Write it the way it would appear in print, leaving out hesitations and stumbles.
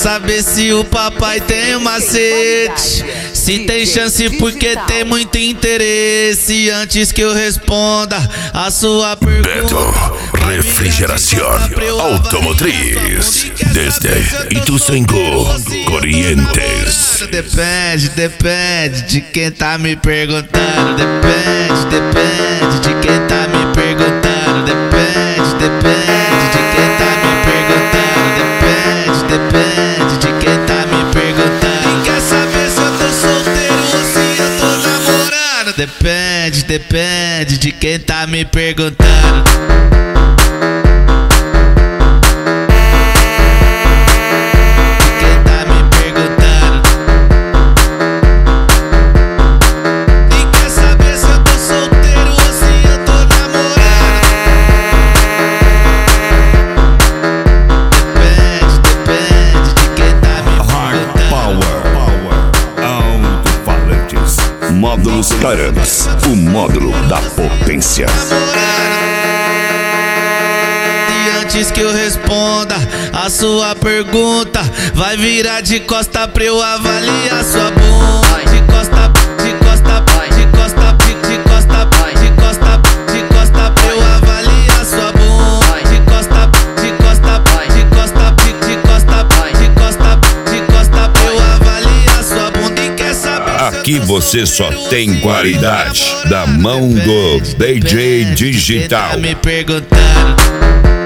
saber se o papai tem macete, se tem chance porque tem muito interesse. Antes que eu responda a sua pergunta, Beto Refrigeración Automotriz desde Ituzaingó, Corrientes. Depende de quem tá me perguntando. Depende de quem tá me perguntando. Depende de quem tá me perguntando. Depende de quem tá me perguntando. E quer saber se eu tô solteiro ou se eu tô namorando? Depende de quem tá me perguntando. Módulos Caramps, o módulo da potência. E antes que eu responda a sua pergunta, vai virar de costa pra eu avaliar sua bunda. De costa, de costa, de costa, de costa, de costa, de costa pra eu avaliar sua bunda. De costa, de costa, de costa, de costa, de costa, de costa pra eu avaliar sua bunda. E quer saber? Aqui você só tem qualidade da mão do DJ Digital. Me perguntando.